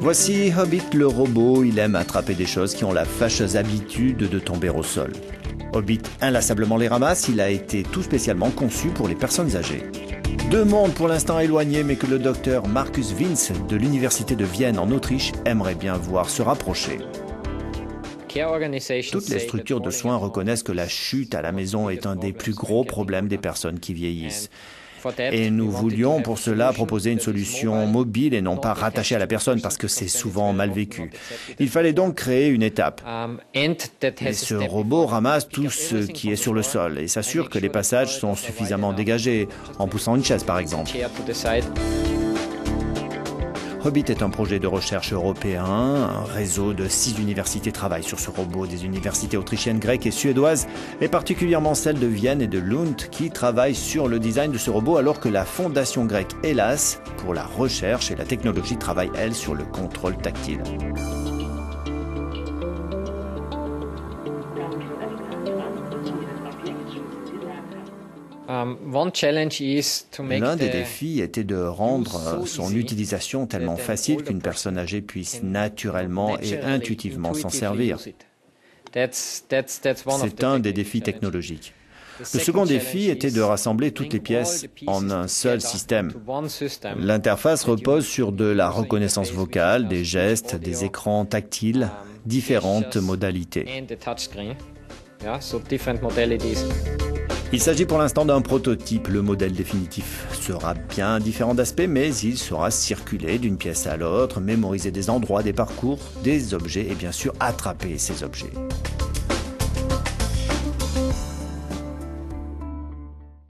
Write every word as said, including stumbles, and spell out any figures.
Voici Hobbit le robot, il aime attraper des choses qui ont la fâcheuse habitude de tomber au sol. Hobbit inlassablement les ramasse, il a été tout spécialement conçu pour les personnes âgées. Deux mondes pour l'instant éloignés, mais que le docteur Markus Vinz de l'université de Vienne en Autriche aimerait bien voir se rapprocher. Toutes les structures de soins reconnaissent que la chute à la maison est un des plus gros problèmes des personnes qui vieillissent. Et nous voulions pour cela proposer une solution mobile et non pas rattachée à la personne parce que c'est souvent mal vécu. Il fallait donc créer une étape. Et ce robot ramasse tout ce qui est sur le sol et s'assure que les passages sont suffisamment dégagés, en poussant une chaise par exemple. Hobbit est un projet de recherche européen. Un réseau de six universités travaille sur ce robot, des universités autrichiennes, grecques et suédoises, et particulièrement celles de Vienne et de Lund, qui travaillent sur le design de ce robot, alors que la fondation grecque Hellas, pour la recherche et la technologie, travaille, elle, sur le contrôle tactile. L'un des défis était de rendre son utilisation tellement facile qu'une personne âgée puisse naturellement et intuitivement s'en servir. C'est un des défis technologiques. Le second défi était de rassembler toutes les pièces en un seul système. L'interface repose sur de la reconnaissance vocale, des gestes, des écrans tactiles, différentes modalités. Il s'agit pour l'instant d'un prototype. Le modèle définitif sera bien différent d'aspect, mais il saura circuler d'une pièce à l'autre, mémoriser des endroits, des parcours, des objets et bien sûr attraper ces objets.